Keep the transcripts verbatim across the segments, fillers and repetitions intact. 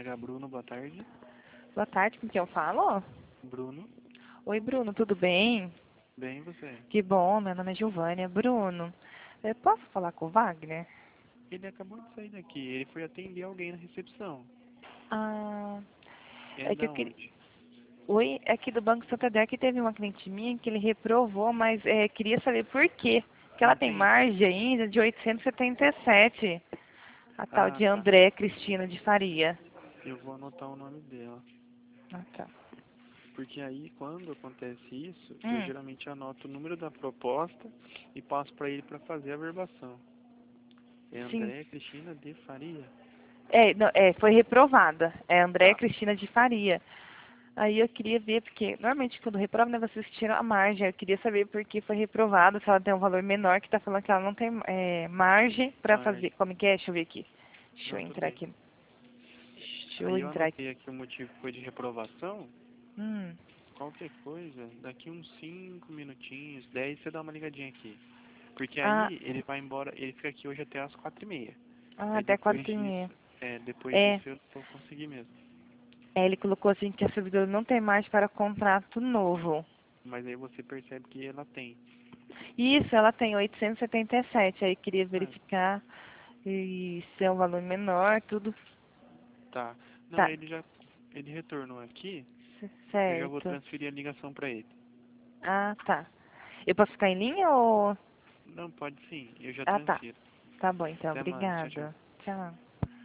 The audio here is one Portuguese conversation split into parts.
H Bruno, boa tarde. Boa tarde, com quem eu falo? Bruno, Oi, Bruno, tudo bem? bem você? Que bom, meu nome é Giovânia. Bruno, eu posso falar com o Wagner? Ele acabou de sair daqui, ele foi atender alguém na recepção. Ah, É é que da eu queria... onde? Oi, é aqui do Banco Santander que teve uma cliente minha que ele reprovou, mas é, queria saber por quê. Porque ela tem Entendi. margem ainda de oitocentos e setenta e sete. A tal Ah, de tá. André Cristina de Faria. Eu vou anotar o nome dela. Ah, tá. Porque aí, quando acontece isso, eu Hum, geralmente anoto o número da proposta e passo para ele para fazer a verbação. É sim. André Cristina de Faria? É, não, é, foi reprovada. É André Tá. Cristina de Faria. Aí eu queria ver, porque normalmente quando reprova, né, vocês tiram a margem. Eu queria saber por que foi reprovado, se ela tem um valor menor, que está falando que ela não tem é, margem para Mas, fazer. Como que é? Deixa eu ver aqui. Deixa eu não, tudo entrar bem. aqui. Deixa eu Aí eu entrar aqui. anotei aqui o motivo que foi de reprovação. Hum. Qualquer coisa, daqui uns cinco minutinhos, dez, você dá uma ligadinha aqui. Porque Ah, aí ele vai embora, ele fica aqui hoje até as quatro e meia. ah, Aí até depois quatro e meia. disso, é, depois É, disso eu vou conseguir mesmo. é, ele colocou assim que a servidora não tem margem para contrato novo. Mas aí você percebe que ela tem. Isso, ela tem oitocentos e setenta e sete. Aí queria Ah, verificar e se é um valor menor, tudo. tá. Não, Tá, ele já, ele retornou aqui, c- eu já vou certo. transferir a ligação pra ele. Ah, tá. Eu posso ficar em linha ou... Não, pode sim, eu já Ah, tá. transfiro. Tá bom, então. Até mais, tchau, tchau. Obrigada. Tchau.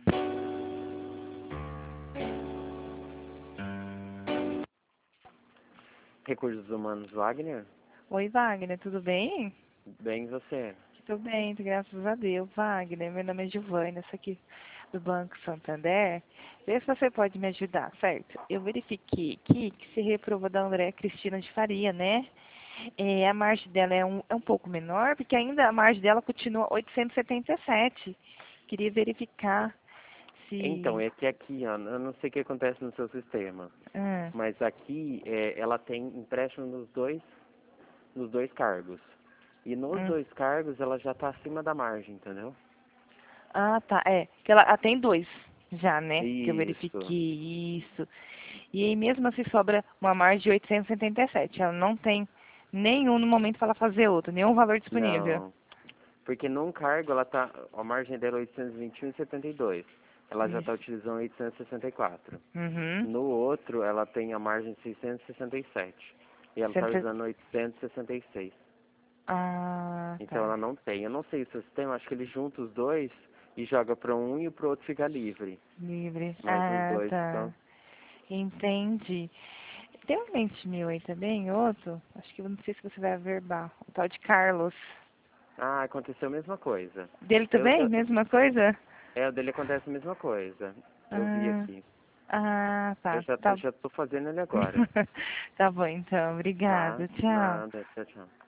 Recursos Humanos Wagner? Oi, Wagner, tudo bem? Bem, você? Tudo bem, graças a Deus. Wagner, meu nome é Giovânia, essa aqui do Banco Santander. Vê se você pode me ajudar, certo? Eu verifiquei aqui que se reprovou da Andréa Cristina de Faria, né? É, a margem dela é um, é um pouco menor, porque ainda a margem dela continua oitocentos e setenta e sete. Queria verificar Então, se... é que aqui, ó, eu não sei o que acontece no seu sistema, Ah, mas aqui é, ela tem empréstimo nos dois, nos dois cargos. E nos hum. dois cargos ela já está acima da margem, entendeu? Ah, tá. É, que ela, ela tem dois já, né? Que eu Isso. verifiquei isso. E aí mesmo assim sobra uma margem de oitocentos e setenta e sete. Ela não tem nenhum no momento para ela fazer outro, nenhum valor disponível. Não. Porque num cargo ela tá, a margem dela é oitocentos e vinte e um vírgula setenta e dois. Ela já está Isso. utilizando oitocentos e sessenta e quatro. Uhum. No outro ela tem a margem de seiscentos e sessenta e sete. E ela está Cento- usando oitocentos e sessenta e seis. Ah, Então tá. ela não tem. Eu não sei o seu sistema, acho que ele junta os dois e joga para um e o pro outro fica livre. Livre. Mas os Ah, dois tá. estão. Entendi. Tem um cliente meu aí também, outro. Acho que eu não sei se você vai averbar. O tal de Carlos. Ah, aconteceu a mesma coisa. Dele Eu, também? eu, Mesma coisa? é, o dele acontece a mesma coisa. Eu vi Ah, aqui. ah, Eu tá. já, Tá. já tô fazendo ele agora. Tá bom, então. Tá? Obrigada. Tchau. Nada. Tchau, tchau.